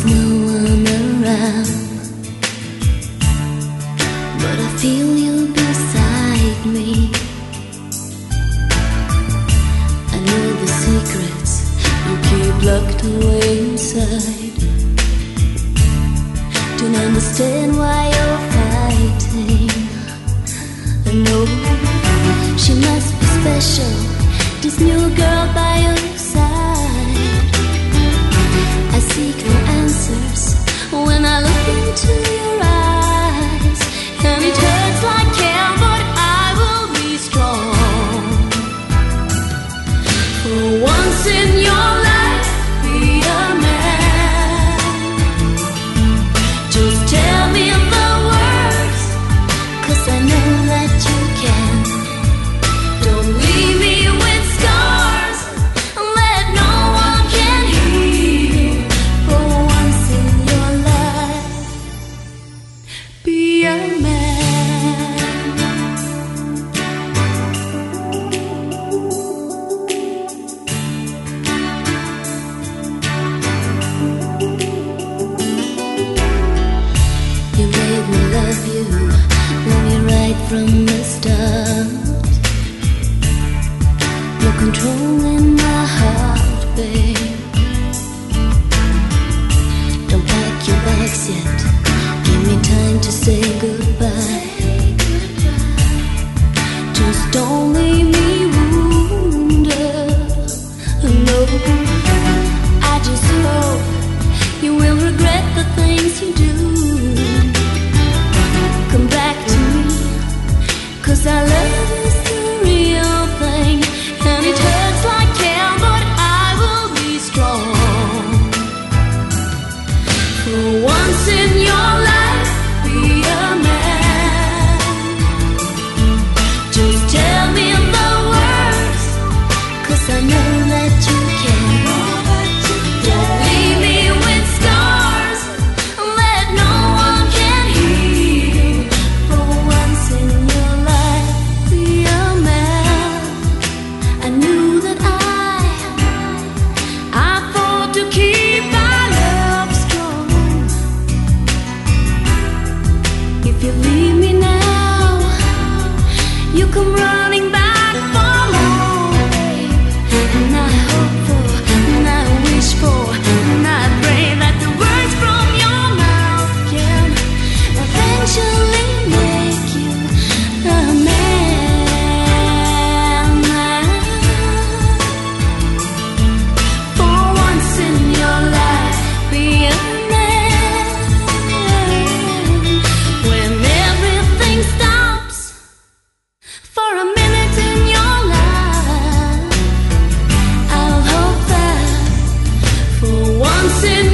no one around, but I feel you beside me. I know the secrets you keep locked away inside. Don't understand why you're fighting. I know she must be special, this new girl by your side. I seek no answers when I look into your eyes, and it hurts like hell, but I will be strong. For once in your life, be a man. Just tell me the words, 'cause I know that you can. Don't leave me with scars that no one can heal. For once in your life, be a man. You made me love you right from the start. No control in my heart, babe. Don't pack your bags yet. Give me time to say goodbye. Just don't leave me wounded. No, I just hope you will regret the things you do. Come back to me, 'cause our love is the real thing, and it hurts like hell, but I will be strong. For once in your life, be a man. Just tell me the words, 'cause I know that you can. Don't leave me with scars that no one can heal. For once in your life, be a man. I knew that I fought to keep our love strong. If you leave me now, you come running back for more, babe. And I hope for, and I wish for, and I pray that the words from your mouth can eventually make you a man. For once in your life, be a man. When everything stops for a minute in your life, I'll hope that for once in